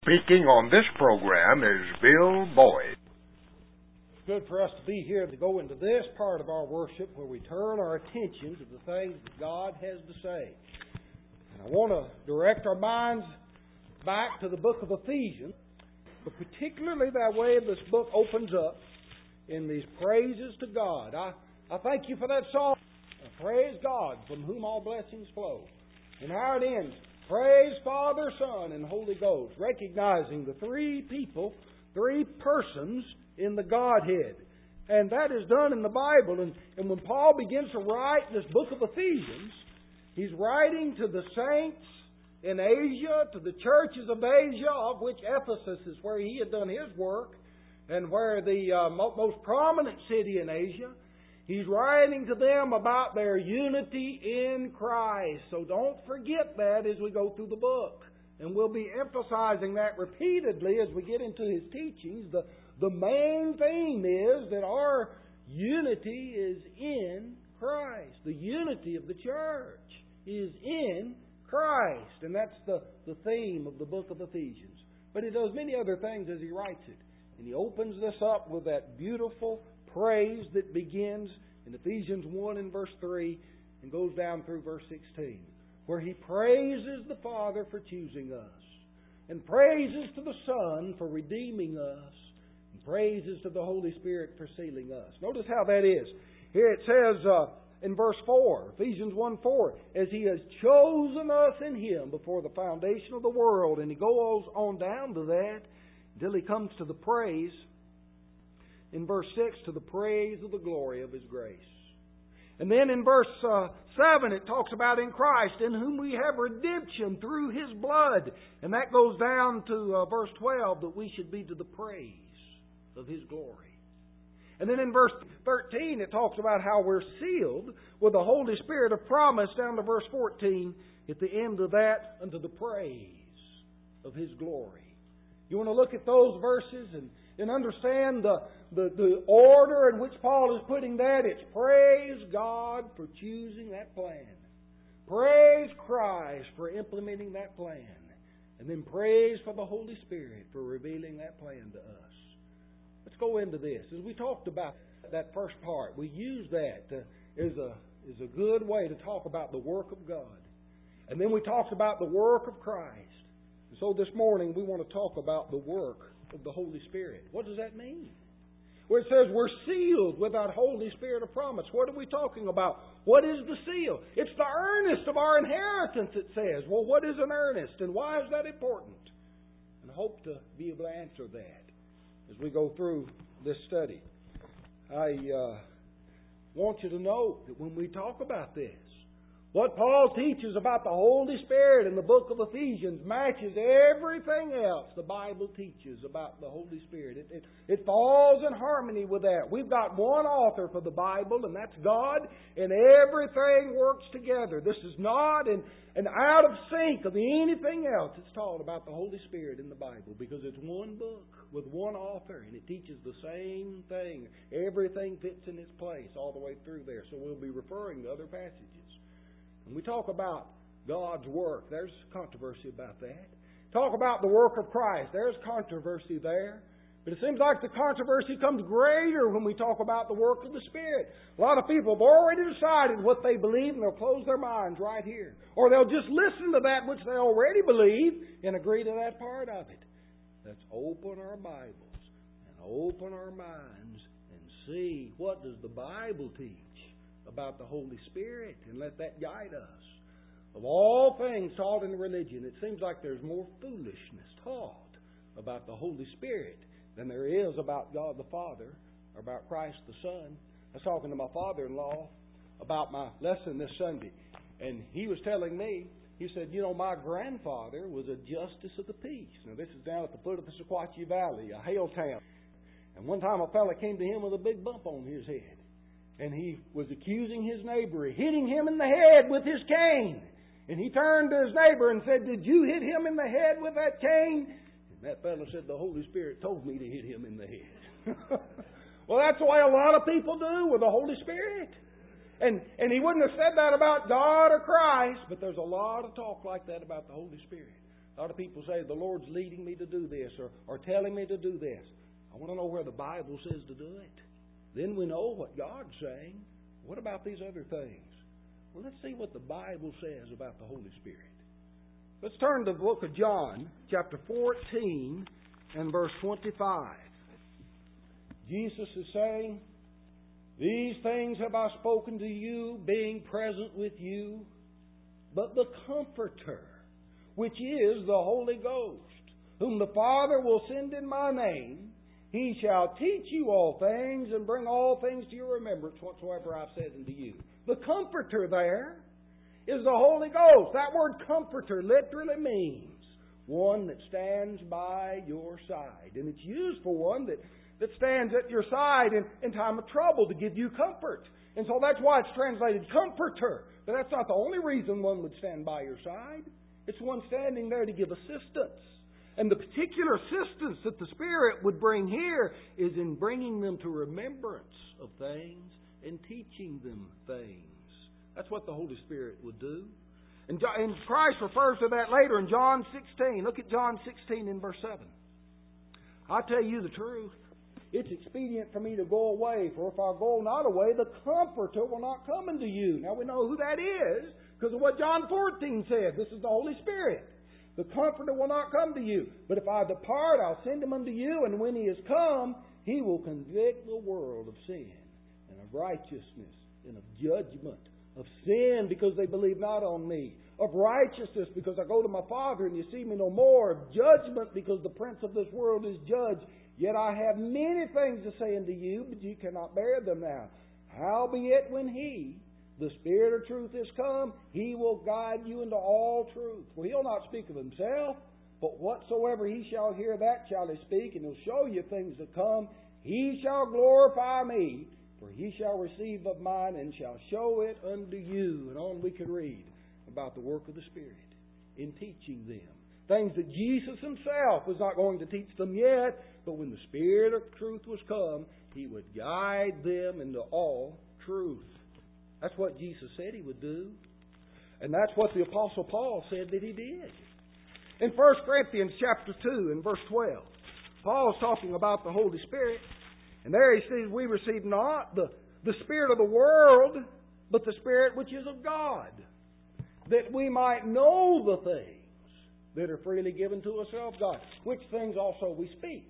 Speaking on this program is Bill Boyd. It's good for us to be here to go into this part of our worship where we turn our attention to the things that God has to say. And I want to direct our minds back to the book of Ephesians, but particularly that way this book opens up in these praises to God. I thank you for that song. Praise God, from whom all blessings flow. And how it ends. Praise Father, Son, and Holy Ghost, recognizing the three people, three persons in the Godhead. And that is done in the Bible. And when Paul begins to write this book of Ephesians, he's writing to the saints in Asia, to the churches of Asia, of which Ephesus is where he had done his work, and where the most prominent city in Asia. He's writing to them about their unity in Christ. So don't forget that as we go through the book. And we'll be emphasizing that repeatedly as we get into his teachings. The main theme is that our unity is in Christ. The unity of the church is in Christ. And that's the theme of the book of Ephesians. But he does many other things as he writes it. And he opens this up with that beautiful praise that begins in Ephesians 1 and verse 3 and goes down through verse 16, where he praises the Father for choosing us, and praises to the Son for redeeming us, and praises to the Holy Spirit for sealing us. Notice how that is. Here it says in verse 4, Ephesians 1:4, as he has chosen us in him before the foundation of the world. And he goes on down to that until he comes to the praise in verse 6, to the praise of the glory of his grace. And then in verse 7 it talks about in Christ, in whom we have redemption through his blood. And that goes down to verse 12, that we should be to the praise of his glory. And then in verse 13 it talks about how we're sealed with the Holy Spirit of promise, down to verse 14, at the end of that, unto the praise of his glory. You want to look at those verses and understand the order in which Paul is putting that. It's praise God for choosing that plan. Praise Christ for implementing that plan. And then praise for the Holy Spirit for revealing that plan to us. Let's go into this. As we talked about that first part, we use that as a good way to talk about the work of God. And then we talked about the work of Christ. So this morning we want to talk about the work of the Holy Spirit. What does that mean? Where it says we're sealed with that Holy Spirit of promise. What are we talking about? What is the seal? It's the earnest of our inheritance, it says. Well, what is an earnest and why is that important? And I hope to be able to answer that as we go through this study. I want you to note that when we talk about this, what Paul teaches about the Holy Spirit in the book of Ephesians matches everything else the Bible teaches about the Holy Spirit. It falls in harmony with that. We've got one author for the Bible, and that's God, and everything works together. This is not an out of sync of anything else that's taught about the Holy Spirit in the Bible, because it's one book with one author, and it teaches the same thing. Everything fits in its place all the way through there. So we'll be referring to other passages. When we talk about God's work, there's controversy about that. Talk about the work of Christ, there's controversy there. But it seems like the controversy comes greater when we talk about the work of the Spirit. A lot of people have already decided what they believe, and they'll close their minds right here. Or they'll just listen to that which they already believe and agree to that part of it. Let's open our Bibles and open our minds and see, what does the Bible teach about the Holy Spirit, and let that guide us. Of all things taught in religion, it seems like there's more foolishness taught about the Holy Spirit than there is about God the Father or about Christ the Son. I was talking to my father-in-law about my lesson this Sunday, and he was telling me, he said, my grandfather was a justice of the peace. Now this is down at the foot of the Sequatchie Valley, a hail town. And one time a fella came to him with a big bump on his head. And he was accusing his neighbor, hitting him in the head with his cane. And he turned to his neighbor and said, "Did you hit him in the head with that cane?" And that fellow said, "The Holy Spirit told me to hit him in the head." Well, that's the way a lot of people do with the Holy Spirit. And he wouldn't have said that about God or Christ, but there's a lot of talk like that about the Holy Spirit. A lot of people say, the Lord's leading me to do this or telling me to do this. I want to know where the Bible says to do it. Then we know what God's saying. What about these other things? Well, let's see what the Bible says about the Holy Spirit. Let's turn to the book of John, chapter 14 and verse 25. Jesus is saying, "These things have I spoken to you, being present with you. But the Comforter, which is the Holy Ghost, whom the Father will send in my name, He shall teach you all things and bring all things to your remembrance whatsoever I've said unto you." The Comforter there is the Holy Ghost. That word Comforter literally means one that stands by your side. And it's used for one that stands at your side in time of trouble to give you comfort. And so that's why it's translated Comforter. But that's not the only reason one would stand by your side. It's one standing there to give assistance. And the particular assistance that the Spirit would bring here is in bringing them to remembrance of things and teaching them things. That's what the Holy Spirit would do. And Christ refers to that later in John 16. Look at John 16 in verse 7. "I tell you the truth. It's expedient for me to go away, for if I go not away, the Comforter will not come unto you." Now we know who that is because of what John 14 said. This is the Holy Spirit. "The Comforter will not come to you. But if I depart, I'll send him unto you. And when he is come, he will convict the world of sin and of righteousness and of judgment. Of sin, because they believe not on me. Of righteousness, because I go to my Father and you see me no more. Of judgment, because the prince of this world is judged. Yet I have many things to say unto you, but you cannot bear them now. Howbeit when He, the Spirit of truth, is come, He will guide you into all truth. For He'll not speak of Himself, but whatsoever He shall hear, that shall He speak, and He'll show you things to come. He shall glorify me, for He shall receive of mine, and shall show it unto you." And on we can read about the work of the Spirit in teaching them. Things that Jesus Himself was not going to teach them yet, but when the Spirit of truth was come, He would guide them into all truth. That's what Jesus said He would do. And that's what the Apostle Paul said that He did. In 1 Corinthians chapter 2 and verse 12, Paul is talking about the Holy Spirit. And there he says, "We receive not the spirit of the world, but the Spirit which is of God, that we might know the things that are freely given to us of God, which things also we speak.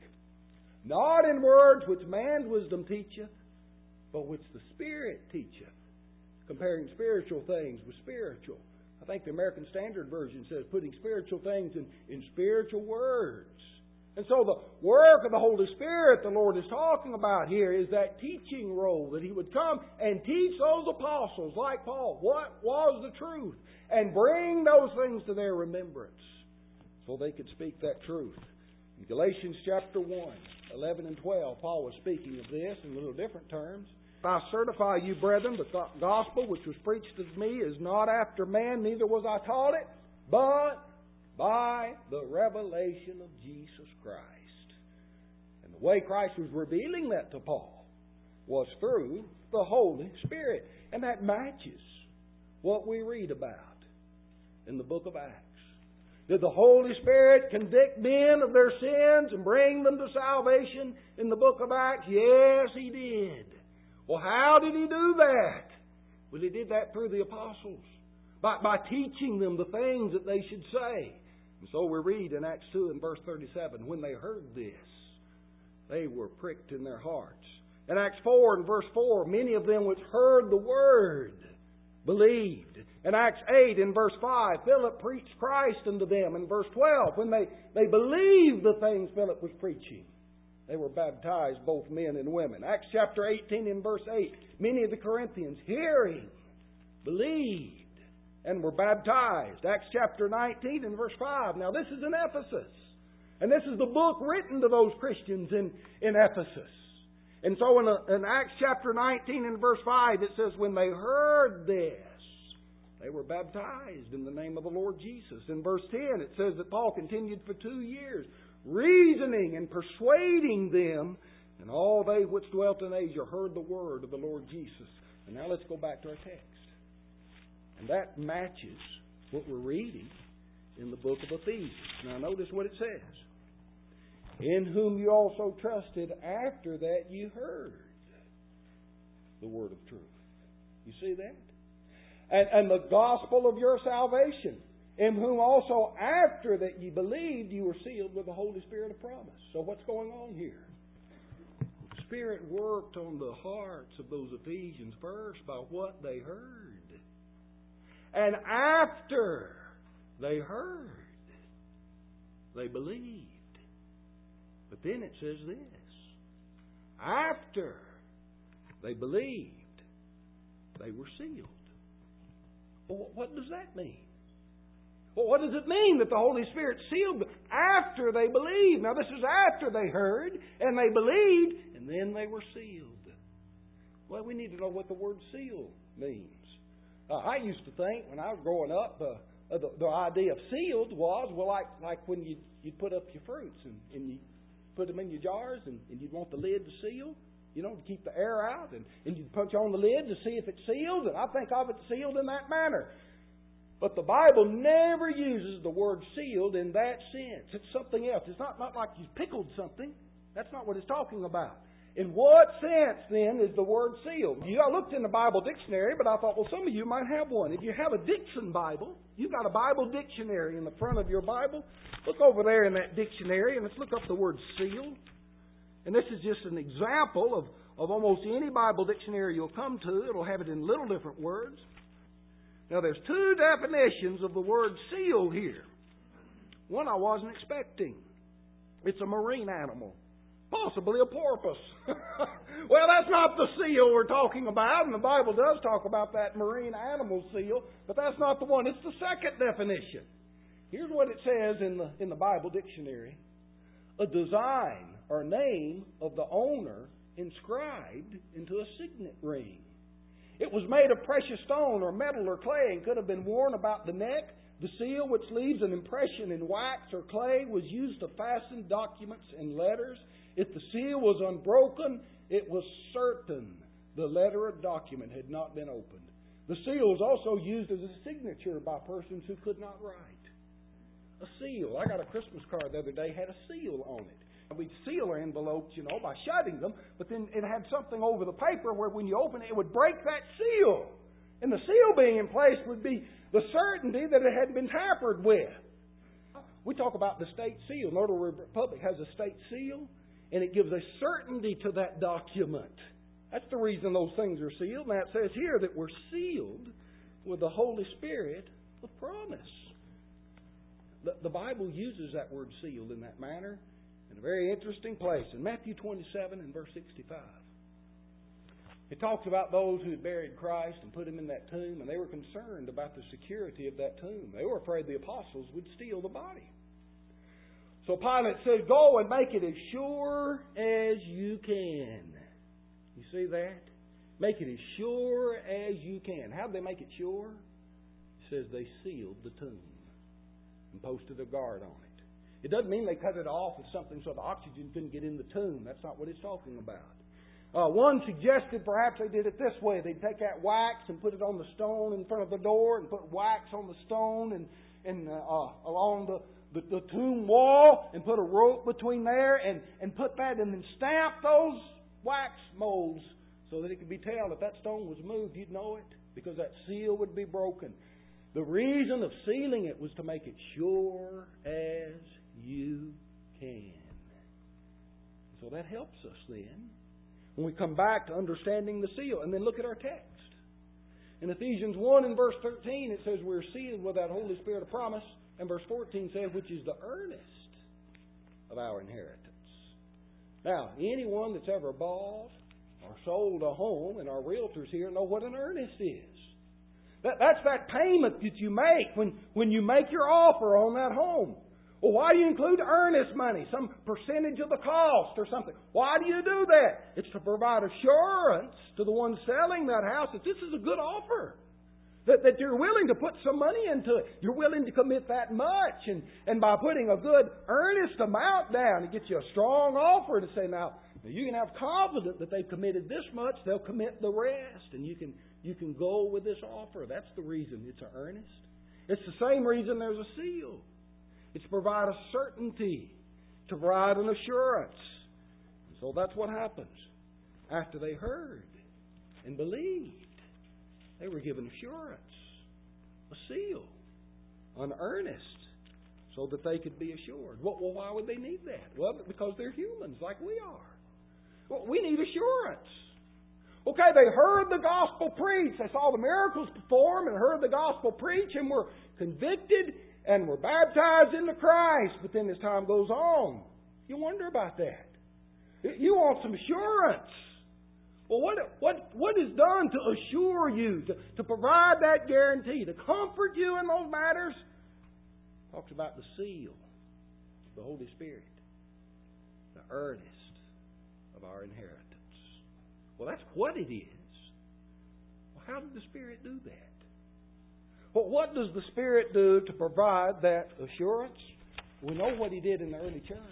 Not in words which man's wisdom teacheth, but which the Spirit teacheth." Comparing spiritual things with spiritual. I think the American Standard Version says putting spiritual things in spiritual words. And so the work of the Holy Spirit the Lord is talking about here is that teaching role, that He would come and teach those apostles like Paul what was the truth and bring those things to their remembrance so they could speak that truth. In Galatians chapter 1, 11 and 12, Paul was speaking of this in a little different terms. "If I certify you, brethren, the gospel which was preached of me is not after man, neither was I taught it, but by the revelation of Jesus Christ." And the way Christ was revealing that to Paul was through the Holy Spirit. And that matches what we read about in the book of Acts. Did the Holy Spirit convict men of their sins and bring them to salvation in the book of Acts? Yes, He did. Well, how did He do that? Well, He did that through the apostles. By teaching them the things that they should say. And so we read in Acts 2 and verse 37, when they heard this, they were pricked in their hearts. In Acts 4 and verse 4, many of them which heard the word believed. In Acts 8 and verse 5, Philip preached Christ unto them. In verse 12, when they believed the things Philip was preaching, they were baptized, both men and women. Acts chapter 18 and verse 8, many of the Corinthians, hearing, believed, and were baptized. Acts chapter 19 and verse 5. Now this is in Ephesus. And this is the book written to those Christians in Ephesus. And so in Acts chapter 19 and verse 5 it says, when they heard this, they were baptized in the name of the Lord Jesus. In verse 10 it says that Paul continued for 2 years, reasoning and persuading them, and all they which dwelt in Asia heard the word of the Lord Jesus. And now let's go back to our text. And that matches what we're reading in the book of Ephesians. Now notice what it says. In whom you also trusted after that you heard the word of truth. You see that? And the gospel of your salvation, in whom also after that ye believed, you were sealed with the Holy Spirit of promise. So what's going on here? The Spirit worked on the hearts of those Ephesians first by what they heard. And after they heard, they believed. But then it says this. After they believed, they were sealed. Well, what does that mean? Well, what does it mean that the Holy Spirit sealed them after they believed? Now, this is after they heard and they believed, and then they were sealed. Well, we need to know what the word seal means. I used to think when I was growing up, the idea of sealed was, well, like when you'd put up your fruits and you put them in your jars and you'd want the lid to seal, to keep the air out, and you'd punch on the lid to see if it's sealed, and I think of it sealed in that manner. But the Bible never uses the word sealed in that sense. It's something else. It's not like you pickled something. That's not what it's talking about. In what sense, then, is the word sealed? I looked in the Bible dictionary, but I thought, well, some of you might have one. If you have a Dixon Bible, you've got a Bible dictionary in the front of your Bible. Look over there in that dictionary, and let's look up the word sealed. And this is just an example of almost any Bible dictionary you'll come to. It'll have it in little different words. Now, there's two definitions of the word seal here. One I wasn't expecting. It's a marine animal. Possibly a porpoise. Well, that's not the seal we're talking about, and the Bible does talk about that marine animal seal, but that's not the one. It's the second definition. Here's what it says in the Bible dictionary. A design or name of the owner inscribed into a signet ring. It was made of precious stone or metal or clay and could have been worn about the neck. The seal, which leaves an impression in wax or clay, was used to fasten documents and letters. If the seal was unbroken, it was certain the letter or document had not been opened. The seal was also used as a signature by persons who could not write. A seal. I got a Christmas card the other day, had a seal on it. And we'd seal our envelopes, by shutting them, but then it had something over the paper where when you open it, it would break that seal. And the seal being in place would be the certainty that it hadn't been tampered with. We talk about the state seal. Notary Republic has a state seal, and it gives a certainty to that document. That's the reason those things are sealed. Now it says here that we're sealed with the Holy Spirit of promise. The Bible uses that word sealed in that manner in a very interesting place. In Matthew 27 and verse 65. It talks about those who had buried Christ and put him in that tomb, and they were concerned about the security of that tomb. They were afraid the apostles would steal the body. So Pilate said, go and make it as sure as you can. You see that? Make it as sure as you can. How did they make it sure? It says they sealed the tomb and posted a guard on it. It doesn't mean they cut it off with something so the oxygen couldn't get in the tomb. That's not what it's talking about. One suggested perhaps they did it this way. They'd take that wax and put it on the stone in front of the door and put wax on the stone and along the tomb wall and put a rope between there and put that and then stamp those wax molds so that it could be told if that stone was moved, you'd know it because that seal would be broken. The reason of sealing it was to make it sure as you can. So that helps us then when we come back to understanding the seal. And then look at our text. In Ephesians 1 and verse 13 it says we're sealed with that Holy Spirit of promise. And verse 14 says which is the earnest of our inheritance. Now, anyone that's ever bought or sold a home, and our realtors here know what an earnest is. That's that payment that you make when you make your offer on that home. Well, why do you include earnest money? Some percentage of the cost or something. Why do you do that? It's to provide assurance to the one selling that house that this is a good offer. That you're willing to put some money into it. You're willing to commit that much. And by putting a good earnest amount down, it gets you a strong offer to say, now you can have confidence that they've committed this much, they'll commit the rest. And you can go with this offer. That's the reason it's an earnest. It's the same reason there's a seal. It's to provide a certainty, to provide an assurance. And so that's what happens. After they heard and believed, they were given assurance, a seal, an earnest, so that they could be assured. Well, why would they need that? Well, because they're humans like we are. Well, we need assurance. Okay, they heard the gospel preached. They saw the miracles performed and heard the gospel preached and were convicted and were baptized into Christ. But then as time goes on, you wonder about that. You want some assurance. Well, what is done to assure you, to provide that guarantee, to comfort you in those matters? Talks about the seal of the Holy Spirit, the earnest of our inheritance. Well, that's what it is. Well, how did the Spirit do that? Well, what does the Spirit do to provide that assurance? We know what He did in the early church.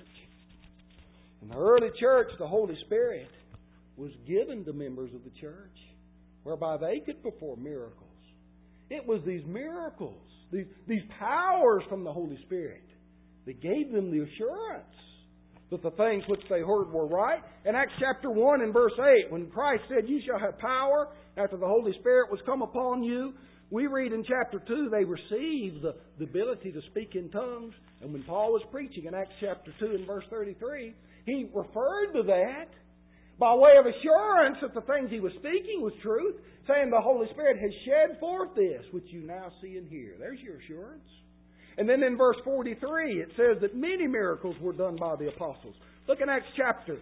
In the early church, the Holy Spirit was given to members of the church, whereby they could perform miracles. It was these miracles, these powers from the Holy Spirit, that gave them the assurance that the things which they heard were right. In Acts chapter 1 and verse 8, when Christ said, "You shall have power after the Holy Spirit was come upon you," we read in chapter 2, they received the ability to speak in tongues. And when Paul was preaching in Acts chapter 2 and verse 33, he referred to that by way of assurance that the things he was speaking was truth, saying the Holy Spirit has shed forth this, which you now see and hear. There's your assurance. And then in verse 43, it says that many miracles were done by the apostles. Look in Acts chapter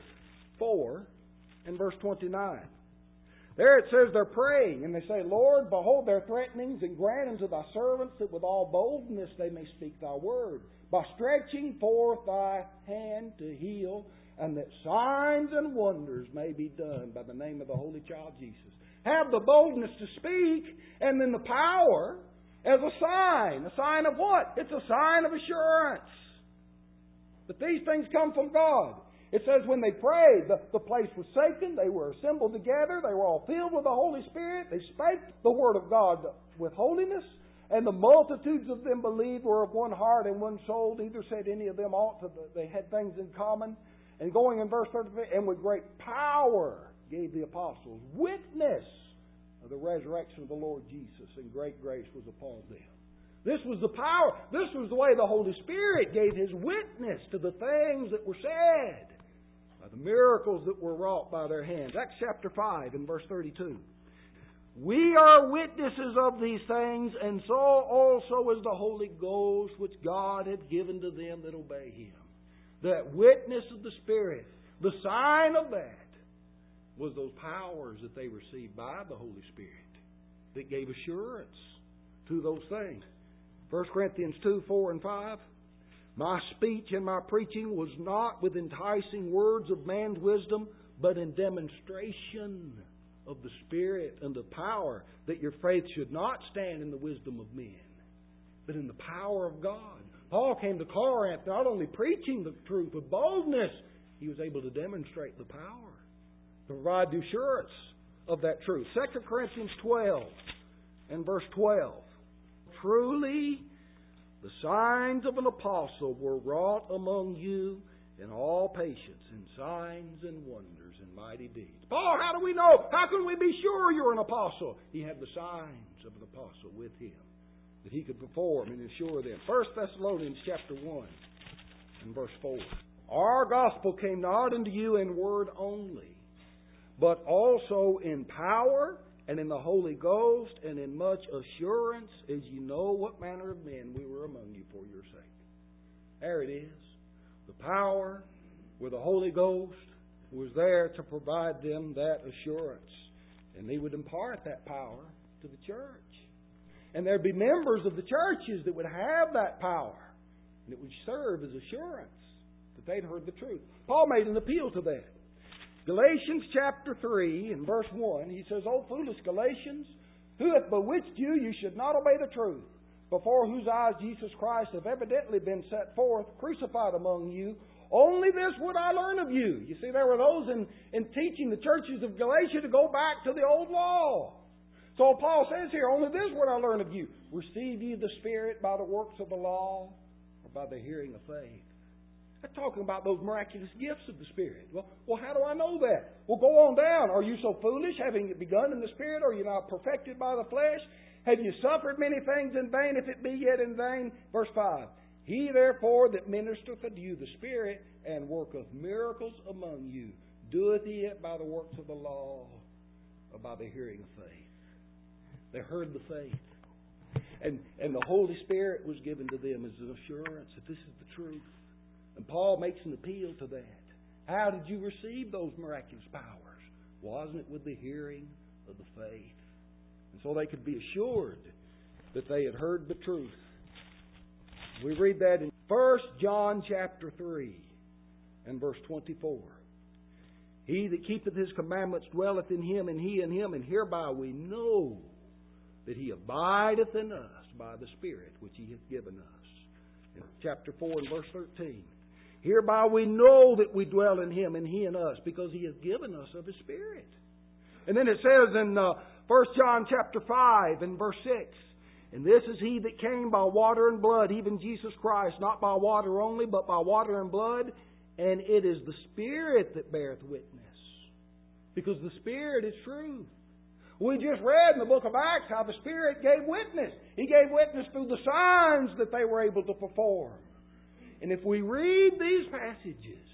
4 and verse 29. There it says they're praying, and they say, "Lord, behold their threatenings, and grant unto thy servants that with all boldness they may speak thy word, by stretching forth thy hand to heal, and that signs and wonders may be done by the name of the Holy Child Jesus." Have the boldness to speak, and then the power as a sign. A sign of what? It's a sign of assurance. But these things come from God. It says when they prayed, the place was shaken, they were assembled together, they were all filled with the Holy Spirit, they spake the word of God with holiness, and the multitudes of them believed, were of one heart and one soul. Neither said any of them aught, they had things in common. And going in verse 33, and with great power gave the apostles witness of the resurrection of the Lord Jesus, and great grace was upon them. This was the power. This was the way the Holy Spirit gave His witness to the things that were said, by the miracles that were wrought by their hands. Acts chapter 5 and verse 32. "We are witnesses of these things, and so also is the Holy Ghost, which God hath given to them that obey Him." That witness of the Spirit, the sign of that, was those powers that they received by the Holy Spirit that gave assurance to those things. 1 Corinthians 2, 4 and 5. "My speech and my preaching was not with enticing words of man's wisdom, but in demonstration of the Spirit and of power, that your faith should not stand in the wisdom of men, but in the power of God." Paul came to Corinth not only preaching the truth with boldness, he was able to demonstrate the power, to provide the assurance of that truth. 2 Corinthians 12 and verse 12. "Truly, the signs of an apostle were wrought among you in all patience, in signs and wonders and mighty deeds." Paul, how do we know? How can we be sure you're an apostle? He had the signs of an apostle with him that he could perform and assure them. 1 Thessalonians chapter 1 and verse 4. "Our gospel came not unto you in word only, but also in power and in the Holy Ghost and in much assurance, as you know what manner of men we were among you for your sake." There it is. The power with the Holy Ghost was there to provide them that assurance. And He would impart that power to the church. And there'd be members of the churches that would have that power. And it would serve as assurance that they'd heard the truth. Paul made an appeal to that. Galatians chapter 3 and verse 1, he says, "O foolish Galatians, who hath bewitched you, you should not obey the truth, before whose eyes Jesus Christ have evidently been set forth, crucified among you. Only this would I learn of you." You see, there were those in teaching the churches of Galatia to go back to the old law, So Paul says here, only this is what I learned of you. Receive ye the Spirit by the works of the law or by the hearing of faith? That's talking about those miraculous gifts of the Spirit. Well, how do I know that? Well, go on down. Are you so foolish, having begun in the Spirit? Are you not perfected by the flesh? Have you suffered many things in vain, if it be yet in vain? Verse 5. He therefore that ministereth unto you the Spirit, and worketh miracles among you, doeth he it by the works of the law or by the hearing of faith? They heard the faith. And the Holy Spirit was given to them as an assurance that this is the truth. And Paul makes an appeal to that. How did you receive those miraculous powers? Wasn't it with the hearing of the faith? And so they could be assured that they had heard the truth. We read that in 1 John chapter 3 and verse 24. He that keepeth his commandments dwelleth in him, and he in him, and hereby we know that he abideth in us by the Spirit which he hath given us. In chapter 4 and verse 13. Hereby we know that we dwell in him, and he in us, because he hath given us of his Spirit. And then it says in 1 John chapter 5 and verse 6, and this is he that came by water and blood, even Jesus Christ, not by water only, but by water and blood. And it is the Spirit that beareth witness. Because the Spirit is truth. We just read in the book of Acts how the Spirit gave witness. He gave witness through the signs that they were able to perform. And if we read these passages,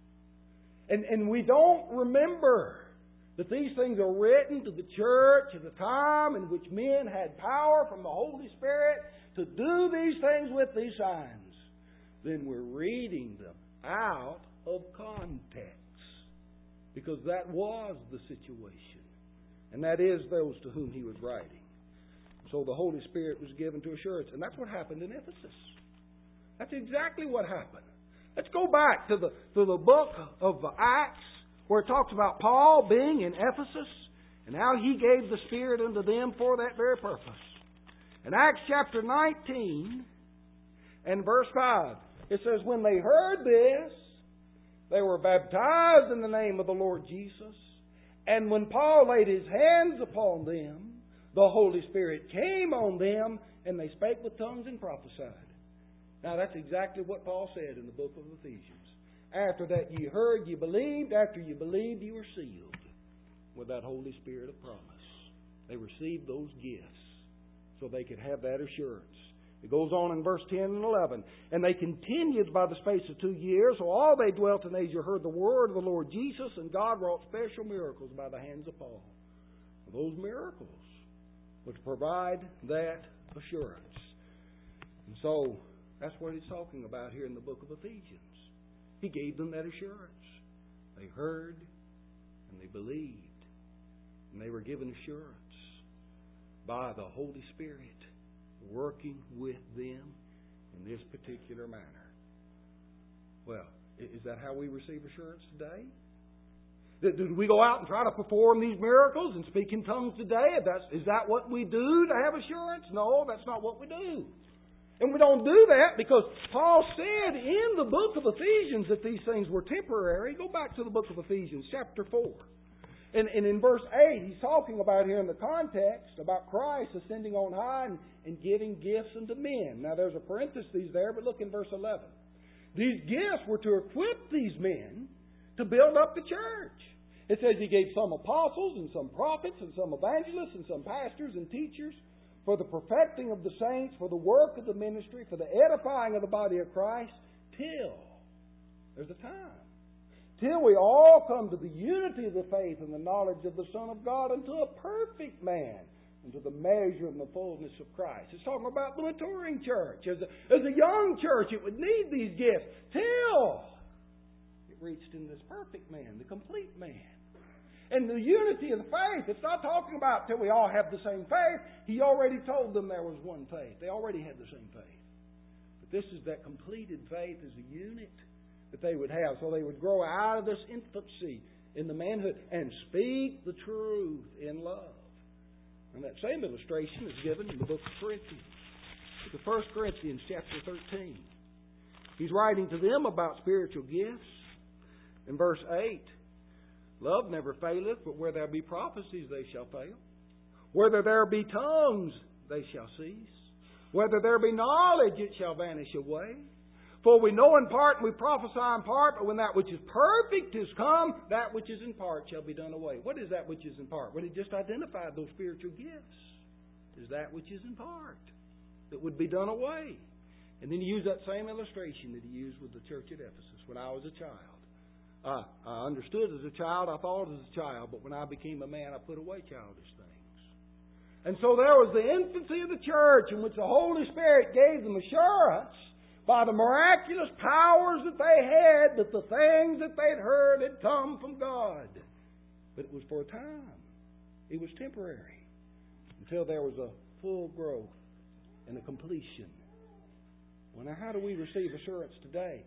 and we don't remember that these things are written to the church at a time in which men had power from the Holy Spirit to do these things with these signs, then we're reading them out of context. Because that was the situation. And that is those to whom he was writing. So the Holy Spirit was given to assurance. And that's what happened in Ephesus. That's exactly what happened. Let's go back to the book of Acts, where it talks about Paul being in Ephesus and how he gave the Spirit unto them for that very purpose. In Acts chapter 19 and verse 5, it says, when they heard this, they were baptized in the name of the Lord Jesus. And when Paul laid his hands upon them, the Holy Spirit came on them, and they spake with tongues and prophesied. Now that's exactly what Paul said in the book of Ephesians. After that ye heard, ye believed. After you believed, you were sealed with that Holy Spirit of promise. They received those gifts so they could have that assurance. It goes on in verse 10 and 11. And they continued by the space of 2 years. So all they dwelt in Asia heard the word of the Lord Jesus, and God wrought special miracles by the hands of Paul. Those miracles were to provide that assurance. And so that's what he's talking about here in the book of Ephesians. He gave them that assurance. They heard and they believed. And they were given assurance by the Holy Spirit working with them in this particular manner. Well, is that how we receive assurance today? Do we go out and try to perform these miracles and speak in tongues today? Is that what we do to have assurance? No, that's not what we do. And we don't do that because Paul said in the book of Ephesians that these things were temporary. Go back to the book of Ephesians, chapter 4. And in verse 8, he's talking about here in the context about Christ ascending on high and giving gifts unto men. Now there's a parenthesis there, but look in verse 11. These gifts were to equip these men to build up the church. It says he gave some apostles and some prophets and some evangelists and some pastors and teachers for the perfecting of the saints, for the work of the ministry, for the edifying of the body of Christ, till there's a time. Till we all come to the unity of the faith and the knowledge of the Son of God, unto a perfect man, unto the measure and the fullness of Christ. It's talking about the maturing church. As a young church, it would need these gifts till it reached in this perfect man, the complete man. And the unity of the faith, it's not talking about till we all have the same faith. He already told them there was one faith. They already had the same faith. But this is that completed faith as a unit that they would have. So they would grow out of this infancy in the manhood and speak the truth in love. And that same illustration is given in the book of Corinthians. Look at 1 Corinthians chapter 13. He's writing to them about spiritual gifts. In verse 8, love never faileth, but where there be prophecies they shall fail. Whether there be tongues, they shall cease. Whether there be knowledge, it shall vanish away. For we know in part and we prophesy in part, but when that which is perfect is come, that which is in part shall be done away. What is that which is in part? Well, he just identified those spiritual gifts. Is that which is in part that would be done away. And then he used that same illustration that he used with the church at Ephesus. When I was a child, I understood as a child, I thought as a child, but when I became a man, I put away childish things. And so there was the infancy of the church in which the Holy Spirit gave them assurance by the miraculous powers that they had that the things that they'd heard had come from God. But it was for a time. It was temporary. Until there was a full growth and a completion. Well, now how do we receive assurance today?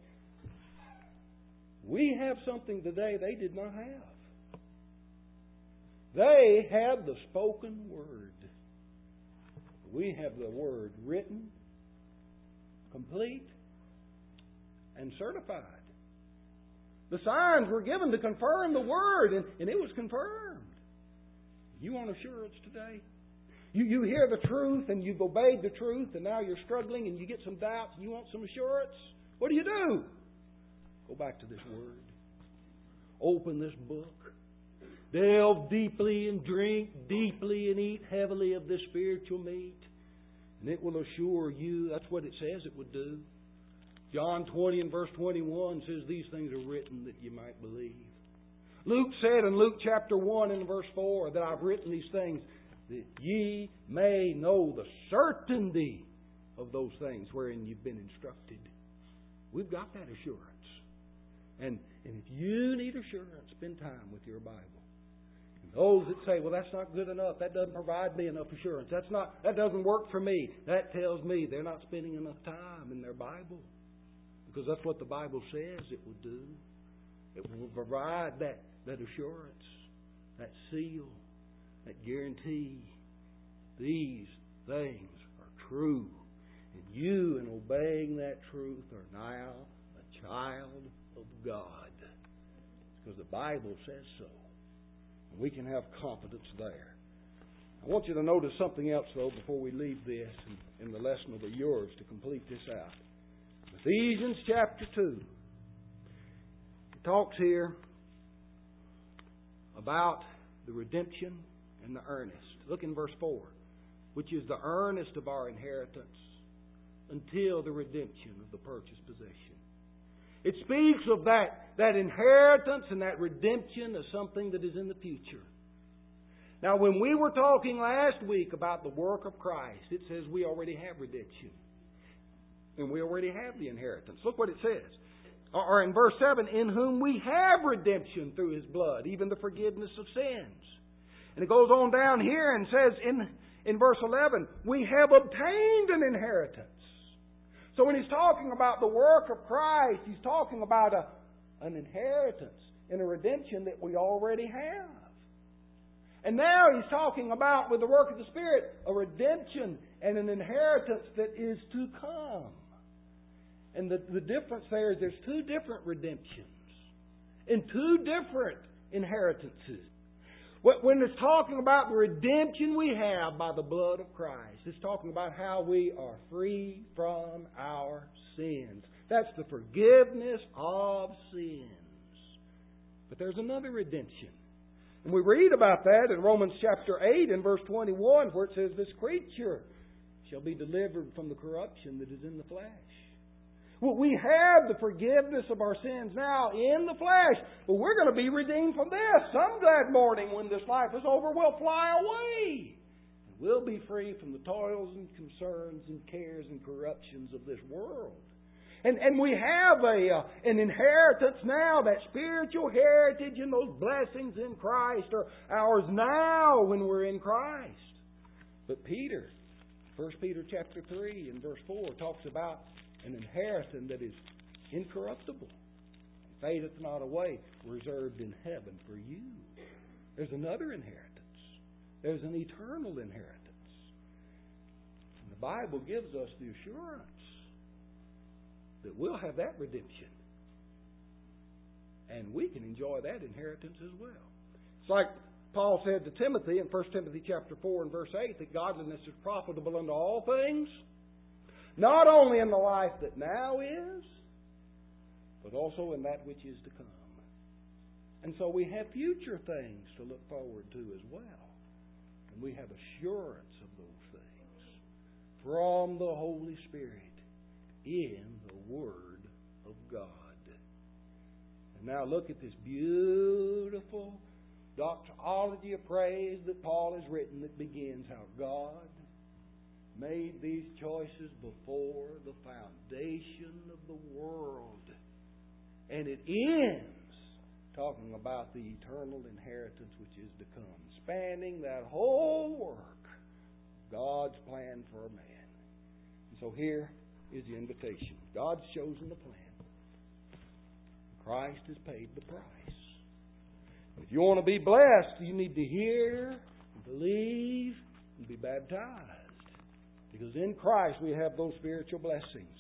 We have something today they did not have. They had the spoken word. We have the word written, complete, and certified. The signs were given to confirm the word, and it was confirmed. You want assurance today? You hear the truth, and you've obeyed the truth, and now you're struggling, and you get some doubts, and you want some assurance? What do? Go back to this word. Open this book. Delve deeply and drink deeply and eat heavily of this spiritual meat. And it will assure you. That's what it says it would do. John 20 and verse 21 says these things are written that you might believe. Luke said in Luke chapter 1 and verse 4 that I've written these things that ye may know the certainty of those things wherein you've been instructed. We've got that assurance. And if you need assurance, spend time with your Bible. And those that say, well, that's not good enough. That doesn't provide me enough assurance. That doesn't work for me. That tells me they're not spending enough time in their Bible. Because that's what the Bible says it will do. It will provide that assurance, that seal, that guarantee. These things are true. And you, in obeying that truth, are now a child of God. Because the Bible says so. And we can have confidence there. I want you to notice something else, though, before we leave this and the lesson will be yours to complete this out. Ephesians chapter 2. It talks here about the redemption and the earnest. Look in verse 4. Which is the earnest of our inheritance until the redemption of the purchased possession. It speaks of that inheritance and that redemption as something that is in the future. Now, when we were talking last week about the work of Christ, it says we already have redemption. And we already have the inheritance. Look what it says. Or in verse 7, in whom we have redemption through His blood, even the forgiveness of sins. And it goes on down here and says in verse 11, we have obtained an inheritance. So when he's talking about the work of Christ, he's talking about an inheritance and a redemption that we already have. And now he's talking about, with the work of the Spirit, a redemption and an inheritance that is to come. And the difference there is there's two different redemptions and two different inheritances. When it's talking about the redemption we have by the blood of Christ, it's talking about how we are free from our sins. That's the forgiveness of sins. But there's another redemption. And we read about that in Romans chapter 8 and verse 21, where it says, this creature shall be delivered from the corruption that is in the flesh. Well, we have the forgiveness of our sins now in the flesh. But we're going to be redeemed from this. Some glad morning when this life is over, we'll fly away. And we'll be free from the toils and concerns and cares and corruptions of this world. And we have an inheritance now, that spiritual heritage and those blessings in Christ are ours now when we're in Christ. But Peter, 1 Peter chapter 3 and verse 4 talks about an inheritance that is incorruptible, fadeth not away, reserved in heaven for you. There's another inheritance. There's an eternal inheritance. And the Bible gives us the assurance that we'll have that redemption. And we can enjoy that inheritance as well. It's like Paul said to Timothy in 1 Timothy chapter 4 and verse 8 that godliness is profitable unto all things, not only in the life that now is, but also in that which is to come. And so we have future things to look forward to as well. And we have assurance of those things from the Holy Spirit in the Word of God. And now look at this beautiful doxology of praise that Paul has written that begins how God made these choices before the foundation of the world. And it ends talking about the eternal inheritance which is to come, spanning that whole work, God's plan for a man. And so here is the invitation. God's chosen the plan. Christ has paid the price. If you want to be blessed, you need to hear, believe, and be baptized. Because in Christ we have those spiritual blessings.